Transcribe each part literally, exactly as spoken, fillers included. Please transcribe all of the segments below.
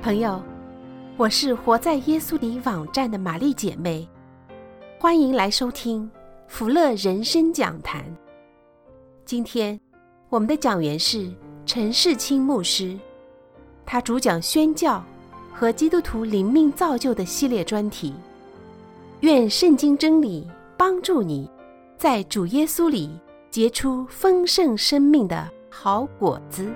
朋友，我是活在耶稣里网站的玛丽姐妹，欢迎来收听福乐人生讲坛。今天我们的讲员是陈世清牧师，他主讲宣教和基督徒灵命造就的系列专题。愿圣经真理帮助你在主耶稣里结出丰盛生命的好果子。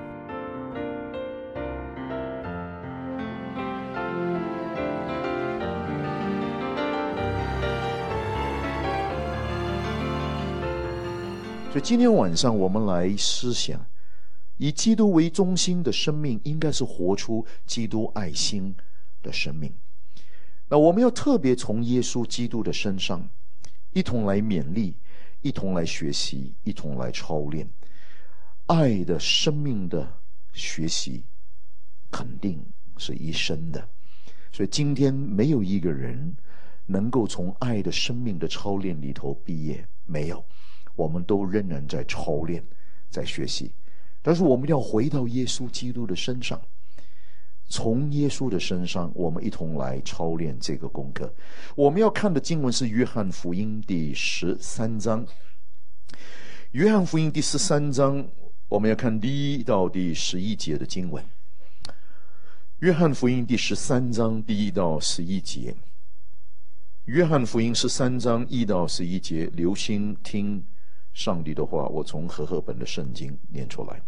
所以今天晚上我们来思想，以基督为中心的生命应该是活出基督爱心的生命。那我们要特别从耶稣基督的身上一同来勉励，一同来学习，一同来操练爱的生命的学习，肯定是一生的。所以今天没有一个人能够从爱的生命的操练里头毕业，没有，我们都仍然在操练，在学习。但是我们要回到耶稣基督的身上，从耶稣的身上我们一同来操练这个功课。我们要看的经文是约翰福音第十三章。约翰福音第十三章我们要看第一到第十一节的经文。约翰福音第十三章第一到十一节。约翰福音十三章一到十一节，留心听上帝的话，我从和合本的圣经念出来。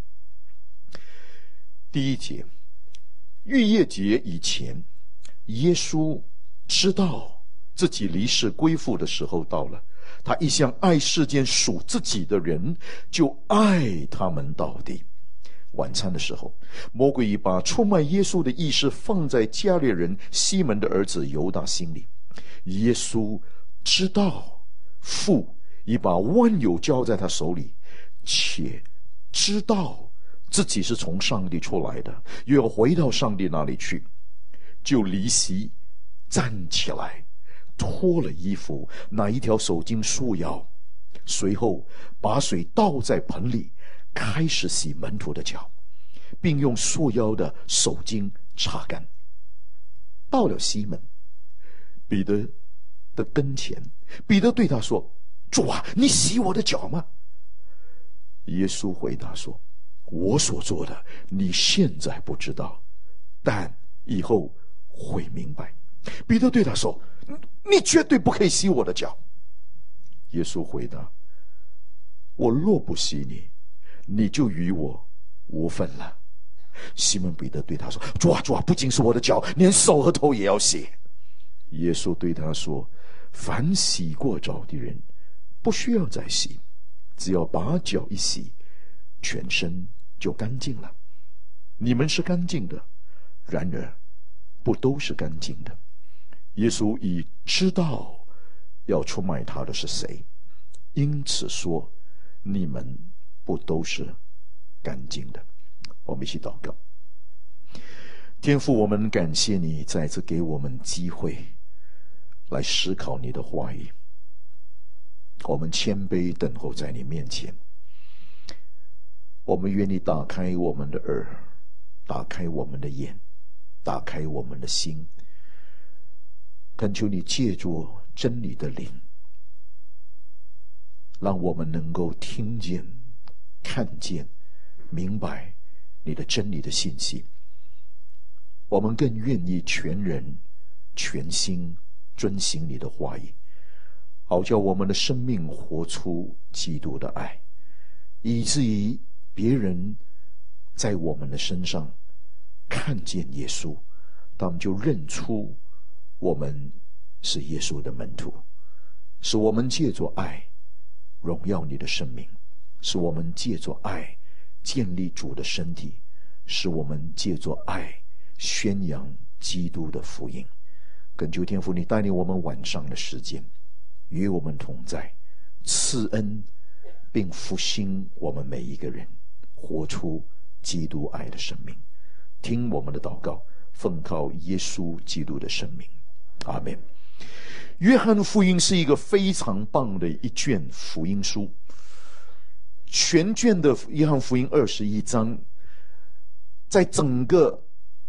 第一节，逾越节以前，耶稣知道自己离世归父的时候到了，他一向爱世间属自己的人，就爱他们到底。晚餐的时候，魔鬼已把出卖耶稣的意思放在加略人西门的儿子犹大心里。耶稣知道父已把万有交在他手里，且知道自己是从上帝出来的，又要回到上帝那里去，就离席站起来，脱了衣服，拿一条手巾束腰，随后把水倒在盆里，开始洗门徒的脚，并用束腰的手巾擦干。到了西门彼得的跟前，彼得对他说：主啊，你洗我的脚吗？耶稣回答说：我所做的你现在不知道，但以后会明白。彼得对他说：你绝对不可以洗我的脚。耶稣回答：我若不洗你，你就与我无分了。西门彼得对他说：主啊，主啊，不仅是我的脚，连手和头也要洗。耶稣对他说：凡洗过澡的人不需要再洗，只要把脚一洗，全身就干净了。你们是干净的，然而不都是干净的。耶稣已知道要出卖他的是谁，因此说你们不都是干净的。我们一起祷告。天父，我们感谢你再次给我们机会来思考你的话语，我们谦卑等候在你面前。我们愿你打开我们的耳，打开我们的眼，打开我们的心，恳求你借助真理的灵，让我们能够听见、看见、明白你的真理的信息。我们更愿意全人全心遵行你的话语，好叫我们的生命活出基督的爱，以至于别人在我们的身上看见耶稣，他们就认出我们是耶稣的门徒。使我们借着爱荣耀你的生命，使我们借着爱建立主的身体，使我们借着爱宣扬基督的福音。恳求天父你带领我们晚上的时间，与我们同在，赐恩并复兴我们每一个人，活出基督爱的生命。听我们的祷告，奉靠耶稣基督的生命，阿们。约翰福音是一个非常棒的一卷福音书，全卷的约翰福音二十一章，在整个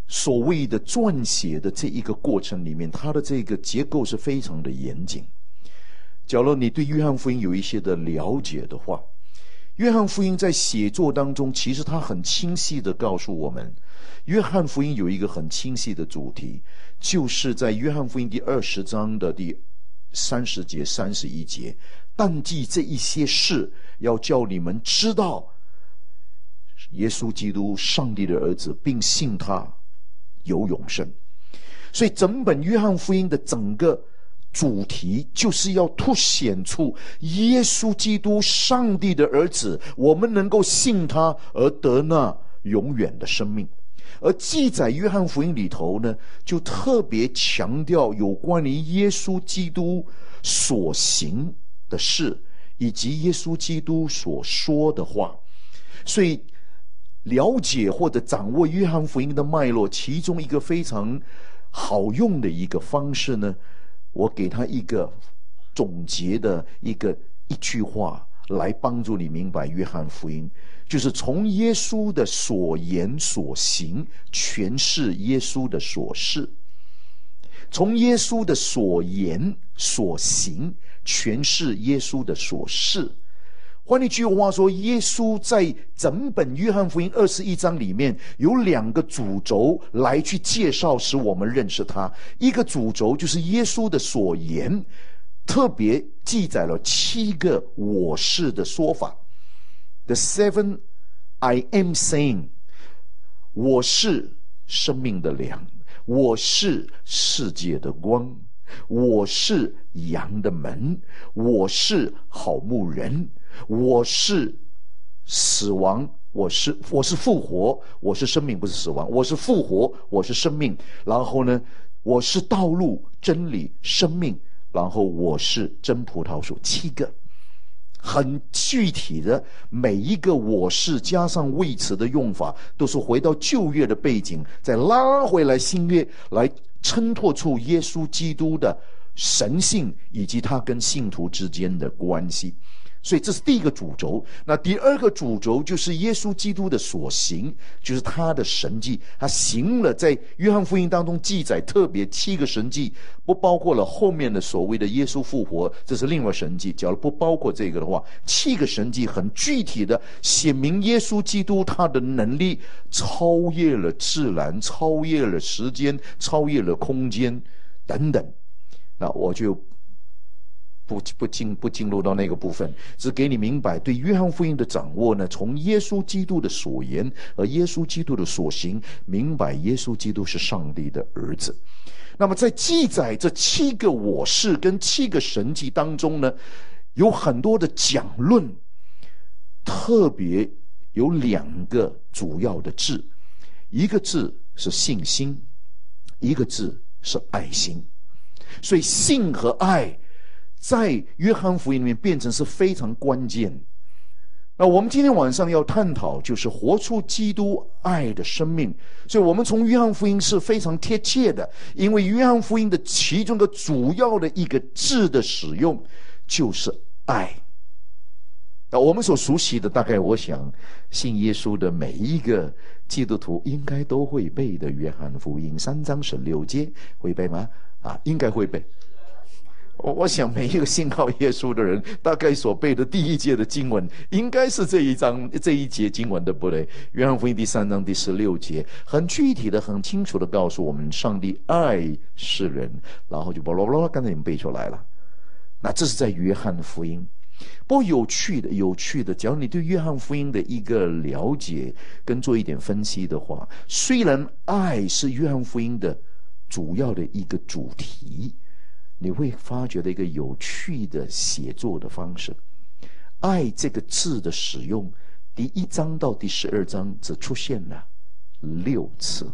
所谓的撰写的这一个过程里面，它的这个结构是非常的严谨。假如你对约翰福音有一些的了解的话，约翰福音在写作当中，其实它很清晰的告诉我们，约翰福音有一个很清晰的主题，就是在约翰福音第二十章的第三十节、三十一节，但记这一些事，要叫你们知道耶稣基督上帝的儿子，并信他有永生。所以整本约翰福音的整个主题就是要凸显出耶稣基督上帝的儿子，我们能够信他而得那永远的生命。而记载约翰福音里头呢，就特别强调有关于耶稣基督所行的事，以及耶稣基督所说的话。所以了解或者掌握约翰福音的脉络，其中一个非常好用的一个方式呢，我给他一个总结的一个一句话来帮助你明白约翰福音，就是从耶稣的所言所行诠释耶稣的所事，从耶稣的所言所行诠释耶稣的所事。换一句话说，耶稣在整本约翰福音二十一章里面有两个主轴来去介绍，使我们认识他。一个主轴就是耶稣的所言，特别记载了七个我是的说法。 The seven I am saying， 我是生命的粮，我是世界的光，我是羊的门，我是好牧人，我是死亡，我是我是复活，我是生命，不是死亡，我是复活，我是生命。然后呢，我是道路、真理、生命，然后我是真葡萄树。七个很具体的，每一个我是加上谓词的用法，都是回到旧约的背景，再拉回来新约，来衬托出耶稣基督的神性以及他跟信徒之间的关系。所以这是第一个主轴。那第二个主轴就是耶稣基督的所行，就是他的神迹。他行了，在约翰福音当中记载特别七个神迹，不包括了后面的所谓的耶稣复活，这是另外神迹。假如不包括这个的话，七个神迹很具体的显明耶稣基督他的能力超越了自然，超越了时间，超越了空间等等。那我就不不进不进入到那个部分，只给你明白对约翰福音的掌握呢，从耶稣基督的所言和耶稣基督的所行，明白耶稣基督是上帝的儿子。那么在记载这七个我是跟七个神迹当中呢，有很多的讲论，特别有两个主要的字，一个字是信心，一个字是爱心。所以信和爱在约翰福音里面变成是非常关键。那我们今天晚上要探讨就是活出基督爱的生命。所以我们从约翰福音是非常贴切的，因为约翰福音的其中的主要的一个字的使用就是爱。那我们所熟悉的，大概我想信耶稣的每一个基督徒应该都会背的约翰福音三章十六节，会背吗？啊，应该会背。我我想每一个信靠耶稣的人，大概所背的第一节的经文，应该是这一章这一节经文，对不对？约翰福音第三章第十六节，很具体的、很清楚的告诉我们，上帝爱世人，然后就巴拉巴拉，刚才你们背出来了。那这是在约翰福音。不过有趣的，有趣的，只要你对约翰福音的一个了解跟做一点分析的话，虽然爱是约翰福音的主要的一个主题，你会发觉的一个有趣的写作的方式。爱这个字的使用，第一章到第十二章只出现了六次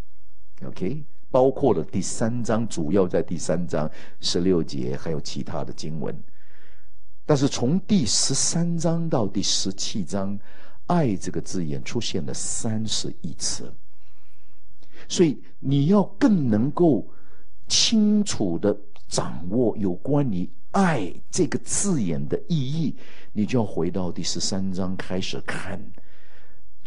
OK， 包括了第三章，主要在第三章十六节还有其他的经文。但是从第十三章到第十七章，爱这个字眼出现了三十一次。所以你要更能够清楚的掌握有关于爱这个字眼的意义，你就要回到第十三章开始看，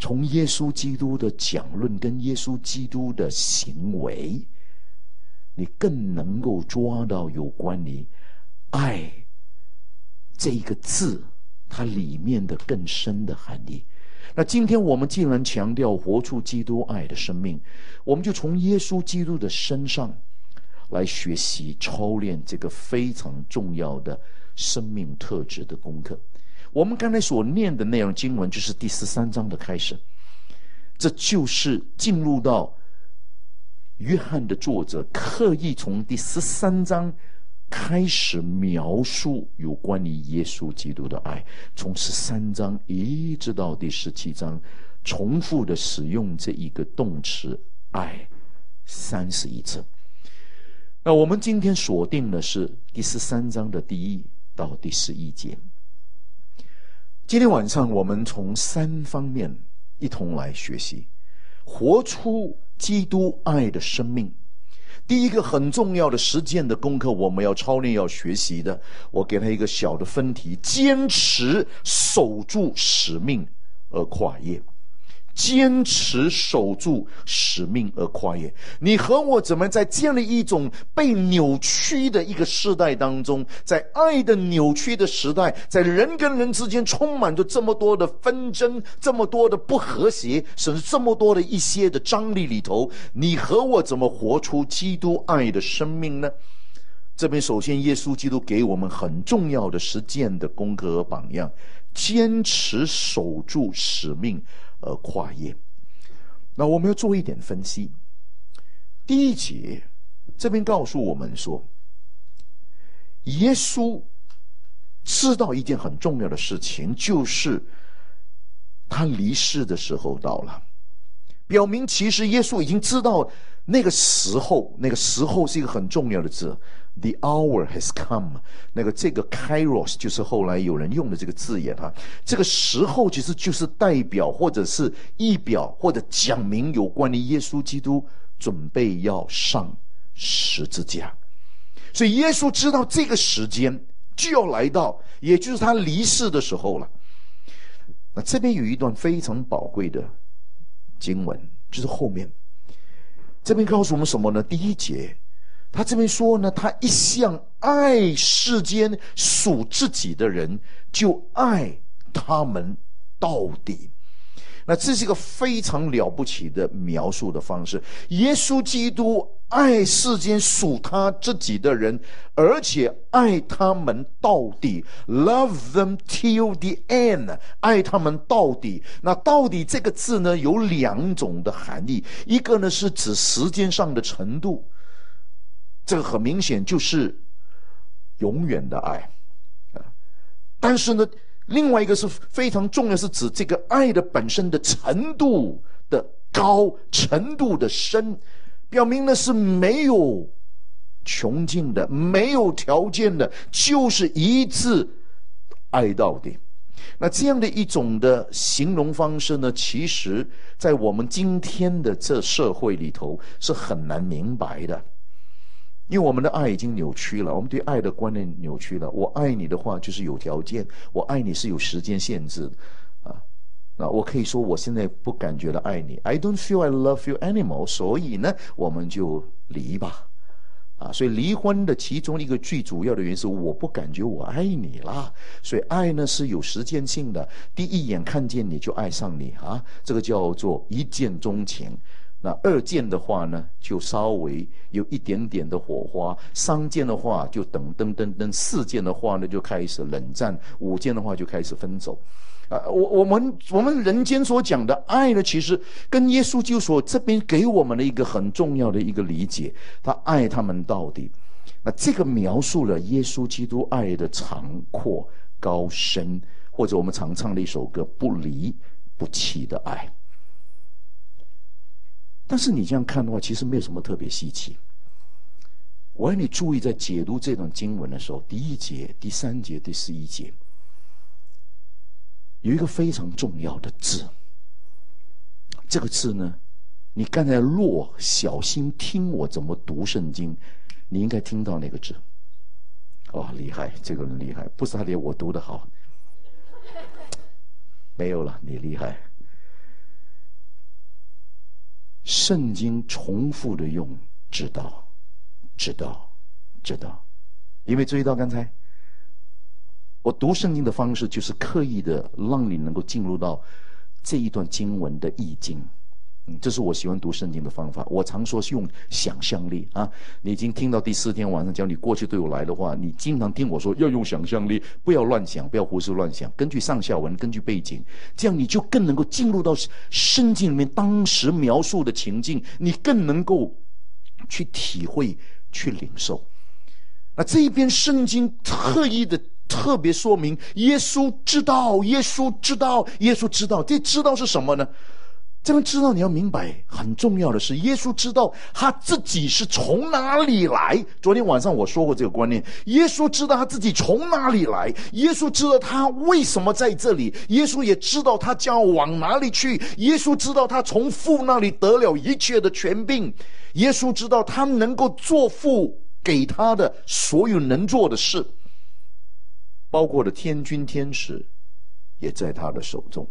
从耶稣基督的讲论跟耶稣基督的行为，你更能够抓到有关于爱这一个字它里面的更深的含义。那今天我们既然强调活出基督爱的生命，我们就从耶稣基督的身上来学习操练这个非常重要的生命特质的功课。我们刚才所念的内容经文就是第十三章的开始，这就是进入到约翰的作者刻意从第十三章开始描述有关于耶稣基督的爱，从十三章一直到第十七章，重复的使用这一个动词爱三十一次。那我们今天锁定的是第十三章的第一到第十一节。今天晚上我们从三方面一同来学习活出基督爱的生命。第一个很重要的实践的功课，我们要操练要学习的，我给他一个小的分题：坚持守住使命而跨越。坚持守住使命而跨越。你和我怎么在这样的一种被扭曲的一个时代当中，在爱的扭曲的时代，在人跟人之间充满着这么多的纷争，这么多的不和谐，甚至这么多的一些的张力里头，你和我怎么活出基督爱的生命呢？这边首先耶稣基督给我们很重要的实践的功课和榜样，坚持守住使命而跨越。那我们要做一点分析。第一节这边告诉我们说，耶稣知道一件很重要的事情，就是他离世的时候到了，表明其实耶稣已经知道那个时候，那个时候是一个很重要的字， The hour has come。 那个这个 kairos 就是后来有人用的这个字眼哈，这个时候其实就是代表或者是意表或者讲明有关于耶稣基督准备要上十字架。所以耶稣知道这个时间就要来到，也就是他离世的时候了。那这边有一段非常宝贵的经文，就是后面这边告诉我们什么呢？第一节他这边说呢，他一向爱世间属自己的人，就爱他们到底。那这是一个非常了不起的描述的方式。耶稣基督爱世间属他自己的人，而且爱他们到底， Love them till the end， 爱他们到底。那到底这个字呢，有两种的含义，一个呢是指时间上的程度，这个很明显就是永远的爱，但是呢另外一个是非常重要，是指这个爱的本身的程度的高，程度的深，表明呢是没有穷尽的，没有条件的，就是一致爱到底。那这样的一种的形容方式呢，其实在我们今天的这社会里头是很难明白的。因为我们的爱已经扭曲了，我们对爱的观念扭曲了。我爱你的话就是有条件，我爱你是有时间限制的啊。那我可以说我现在不感觉到爱你 ，I don't feel I love you anymore， 所以呢我们就离吧啊。所以离婚的其中一个最主要的原因是我不感觉我爱你啦。所以爱呢是有时间性的，第一眼看见你就爱上你啊，这个叫做一见钟情。那二见的话呢，就稍微有一点点的火花；三见的话就等等等等；四见的话呢就开始冷战；五见的话就开始分手。啊，我我们我们人间所讲的爱呢，其实跟耶稣基督所这边给我们的一个很重要的一个理解，他爱他们到底。那这个描述了耶稣基督爱的长阔高深，或者我们常唱的一首歌“不离不弃的爱”。但是你这样看的话，其实没有什么特别稀奇。我要你注意，在解读这段经文的时候，第一节、第三节、第十一节，有一个非常重要的字。这个字呢，你刚才若小心听我怎么读圣经，你应该听到那个字。哦，厉害，这个人厉害，不是他连我读得好，没有了，你厉害。 圣经重复的用知道知道知道。因为注意到刚才我读圣经的方式，就是刻意的让你能够进入到这一段经文的意境。嗯，这是我喜欢读圣经的方法。我常说是用想象力啊。你已经听到第四天晚上讲你过去对我来的话，你经常听我说要用想象力，不要乱想，不要胡思乱想，根据上下文，根据背景，这样你就更能够进入到圣经里面当时描述的情境，你更能够去体会，去领受。那这一边圣经特意的特别说明，耶稣知道，耶稣知道，耶稣知道。这知道是什么呢？这边知道你要明白，很重要的是，耶稣知道他自己是从哪里来。昨天晚上我说过这个观念，耶稣知道他自己从哪里来，耶稣知道他为什么在这里，耶稣也知道他将要往哪里去，耶稣知道他从父那里得了一切的权柄，耶稣知道他能够做父给他的所有能做的事，包括了天军天使也在他的手中。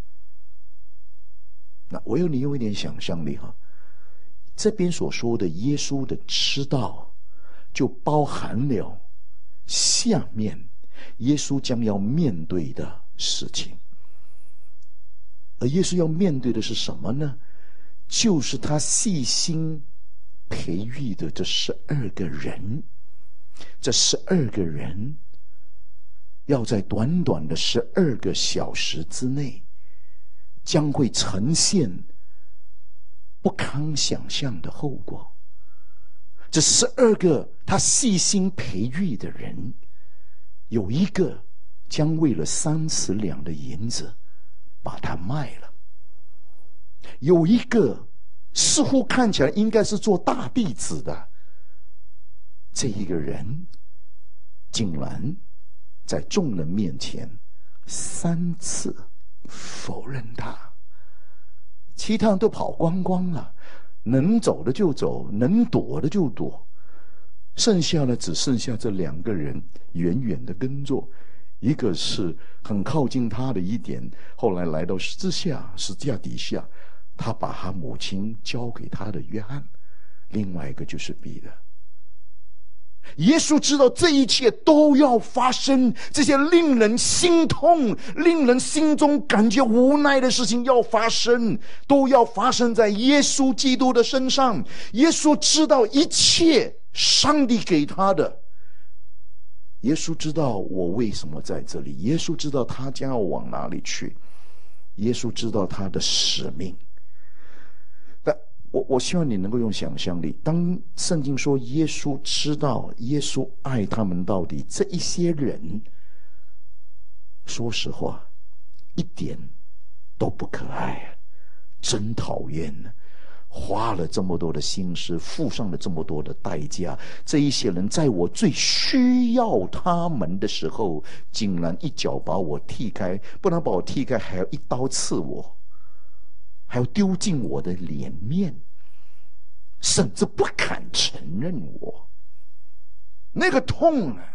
那我要你用一点想象力哈，这边所说的耶稣的知道，就包含了下面耶稣将要面对的事情。而耶稣要面对的是什么呢？就是他细心培育的这十二个人，这十二个人要在短短的十二个小时之内，将会呈现不堪想象的后果。这十二个他细心培育的人，有一个将为了三十两的银子把他卖了，有一个似乎看起来应该是做大弟子的，这一个人竟然在众人面前三次否认他，其他人都跑光光了，能走的就走，能躲的就躲，剩下的只剩下这两个人远远的跟着，一个是很靠近他的一点，后来来到十字架十字架底下，他把他母亲交给他的约翰，另外一个就是彼得。耶稣知道这一切都要发生，这些令人心痛、令人心中感觉无奈的事情要发生，都要发生在耶稣基督的身上。耶稣知道一切上帝给他的，耶稣知道我为什么在这里，耶稣知道他将要往哪里去，耶稣知道他的使命。但我我希望你能够用想象力，当圣经说耶稣知道，耶稣爱他们到底，这一些人说实话一点都不可爱，真讨厌，花了这么多的心思，付上了这么多的代价，这一些人在我最需要他们的时候，竟然一脚把我踢开，不能把我踢开，还要一刀刺我，还要丢进我的脸面，甚至不肯承认我，那个痛啊！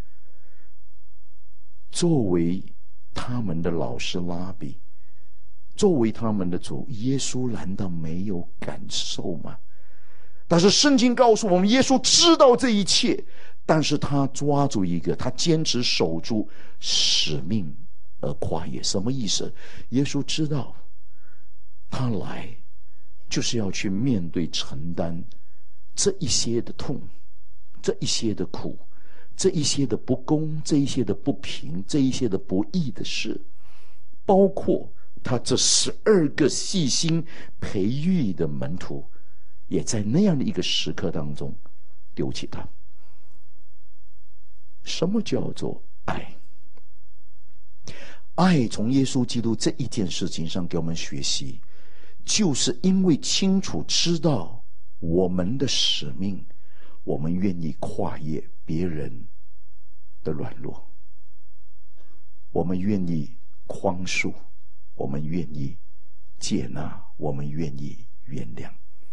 作为他们的老师拉比，作为他们的主耶稣，难道没有感受吗？但是圣经告诉我们，耶稣知道这一切，但是他抓住一个，他坚持守住使命而跨越。什么意思？耶稣知道他来就是要去面对承担这一些的痛，这一些的苦，这一些的不公，这一些的不平，这一些的不义的事，包括他这十二个细心培育的门徒，也在那样的一个时刻当中丢弃他。什么叫做爱？爱从耶稣基督这一件事情上给我们学习，就是因为清楚知道我们的使命，我们愿意跨越别人的软弱，我们愿意宽恕，我们愿意接纳，我们愿意原谅。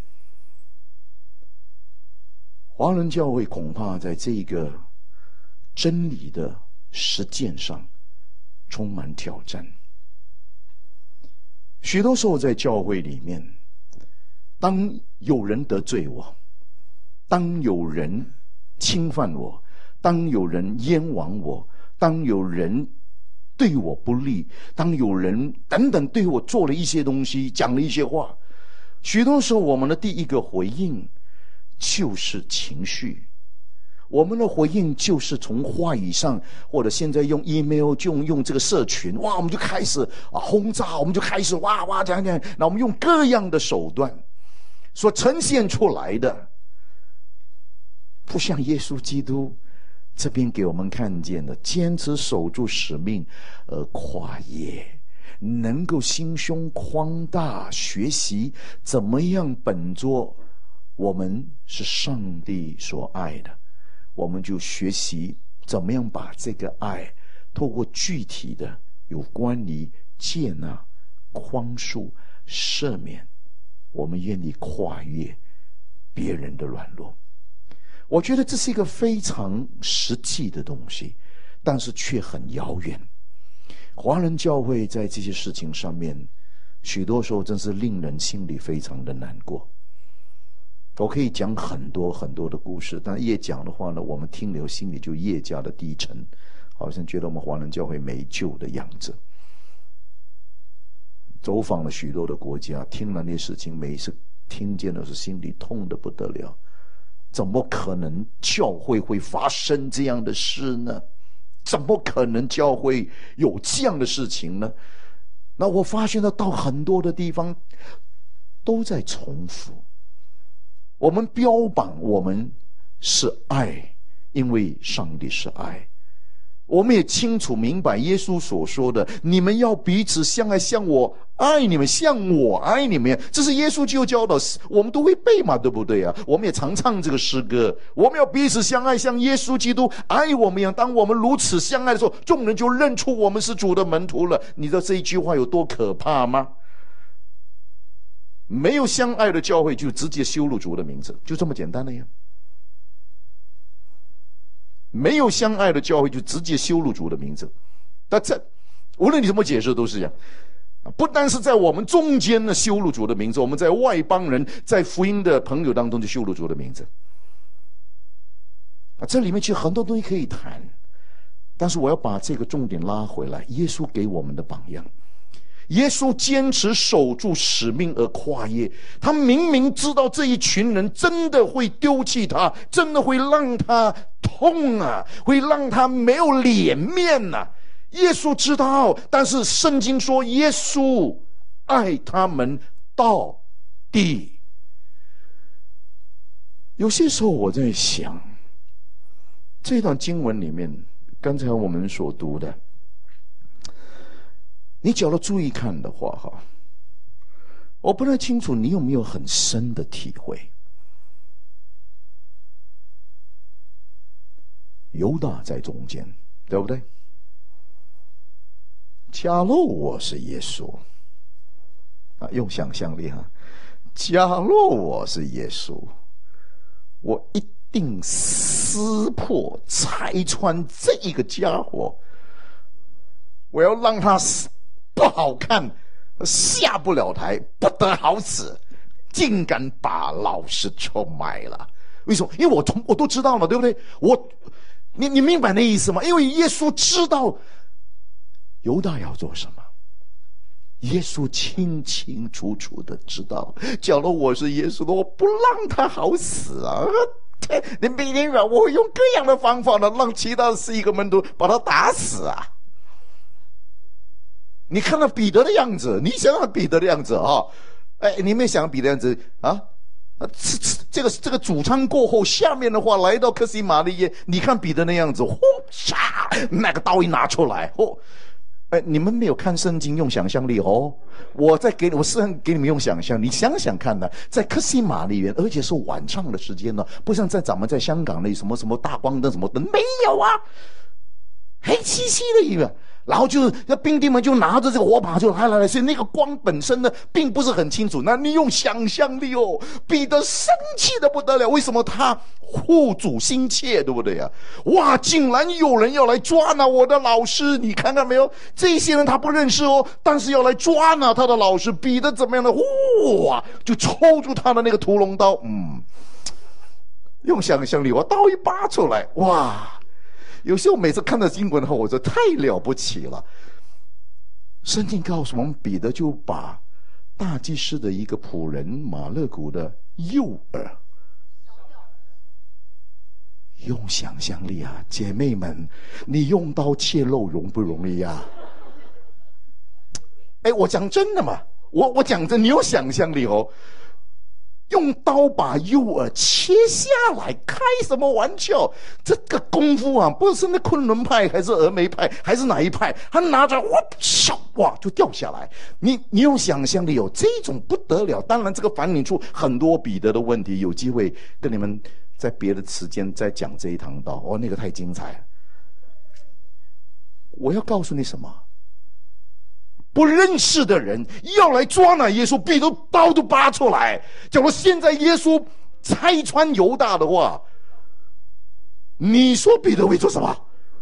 华人教会恐怕在这个真理的实践上充满挑战。许多时候在教会里面， 当有人得罪我，当有人侵犯我，当有人冤枉我，当有人对我不利，当有人等等对我做了一些东西，讲了一些话，许多时候我们的第一个回应就是情绪，我们的回应就是从话语上，或者现在用 email 就用用这个社群，哇，我们就开始啊轰炸，我们就开始哇哇讲讲，那我们用各样的手段所呈现出来的，不像耶稣基督这边给我们看见的，坚持守住使命而跨越，能够心胸宽大，学习怎么样本着我们是上帝所爱的，我们就学习怎么样把这个爱透过具体的有关于接纳、宽恕、赦免，我们愿意跨越别人的软弱。我觉得这是一个非常实际的东西，但是却很遥远。华人教会在这些事情上面，许多时候真是令人心里非常的难过。我可以讲很多很多的故事，但越讲的话呢，我们听了心里就越加的低沉，好像觉得我们华人教会没救的样子。走访了许多的国家，听了那些事情，每一次听见的是心里痛得不得了。怎么可能教会会发生这样的事呢？怎么可能教会有这样的事情呢？那我发现到到很多的地方都在重复。我们标榜我们是爱，因为上帝是爱。我们也清楚明白耶稣所说的，你们要彼此相爱，像我爱你们，像我爱你们，这是耶稣就教导，我们都会背嘛，对不对啊？我们也常唱这个诗歌，我们要彼此相爱，像耶稣基督爱我们一样。当我们如此相爱的时候，众人就认出我们是主的门徒了。你知道这一句话有多可怕吗？没有相爱的教会就直接羞辱主的名字，就这么简单的呀。没有相爱的教会就直接羞辱主的名字，但这无论你怎么解释都是这样。不单是在我们中间呢羞辱主的名字，我们在外邦人在福音的朋友当中就羞辱主的名字啊，这里面其实很多东西可以谈，但是我要把这个重点拉回来。耶稣给我们的榜样，耶稣坚持守住使命而跨越，他明明知道这一群人真的会丢弃他，真的会让他痛啊，会让他没有脸面啊。耶稣知道，但是圣经说耶稣爱他们到底。有些时候我在想，这段经文里面刚才我们所读的，你只要注意看的话哈，我不太清楚你有没有很深的体会。犹大在中间，对不对？假若我是耶稣啊，用想象力哈，假若我是耶稣，我一定撕破拆穿这一个家伙，我要让他不好看，下不了台，不得好死，竟敢把老师出卖了。为什么？因为我从我都知道了，对不对？我你你明白那意思吗？因为耶稣知道犹大要做什么，耶稣清清楚楚的知道。假如我是耶稣的，我不让他好死啊！你明明白，我会用各样的方法呢，让其他的十一个门徒把他打死啊！你看到彼得的样子，你想想彼得的样子啊！哎，你没想彼得的样子啊？这个这个主餐过后，下面的话来到客西马尼园，你看彼得那样子，呼嚓，那个刀一拿出来，哦，哎，你们没有看圣经，用想象力哦。我再给你，我试图给你们用想象，你想想看呢，在客西马尼园，而且是晚上的时间呢，不像在咱们在香港那什么什么大光灯什么灯没有啊，黑漆漆的一个。然后就那兵丁们就拿着这个火把就来来来，所以那个光本身呢并不是很清楚。那你用想象力哦，彼得生气的不得了。为什么？他护主心切，对不对啊？哇，竟然有人要来抓拿我的老师，你看到没有？这些人他不认识哦，但是要来抓拿他的老师。彼得怎么样呢？呼哇，就抽出他的那个屠龙刀，嗯，用想象力，我刀一拔出来，哇！有时候每次看到经文后，我说太了不起了。圣经告诉我们，彼得就把大祭司的一个仆人马勒古的右耳，用想象力啊，姐妹们，你用刀切肉容不容易啊？哎，我讲真的嘛，我我讲真，你有想象力哦。用刀把右耳切下来，开什么玩笑？这个功夫啊，不是那昆仑派还是峨眉派还是哪一派，他拿着哇唰哇就掉下来。你你有想象力有这种不得了。当然这个反映出很多彼得的问题，有机会跟你们在别的时间再讲这一堂道。哦，那个太精彩了。我要告诉你什么？不认识的人要来抓拿耶稣，彼得刀都拔出来。假如现在耶稣拆穿犹大的话，你说彼得会做什么？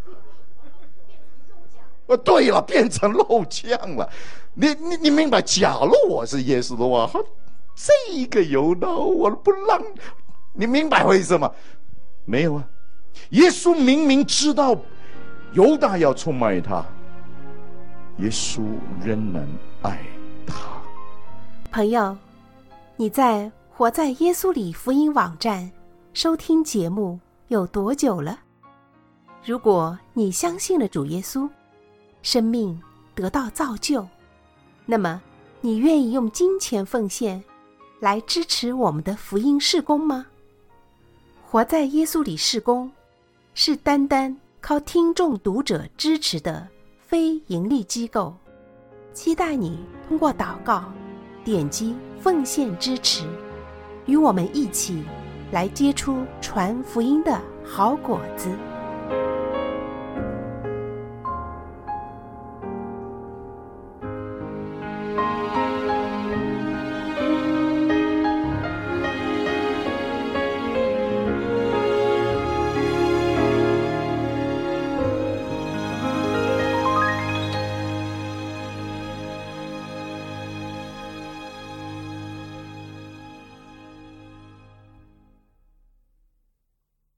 呃，对了，变成肉酱了。你你你明白？假如我是耶稣的话，这个犹大我不让你明白为什么？没有啊，耶稣明明知道犹大要出卖他。耶稣仍然爱他。 朋友，你在活在耶稣里福音网站收听节目有多久了？如果你相信了主耶稣，生命得到造就，那么你愿意用金钱奉献来支持我们的福音事工吗？活在耶稣里事工是单单靠听众读者支持的非盈利机构，期待你通过祷告点击奉献支持，与我们一起来结出传福音的好果子。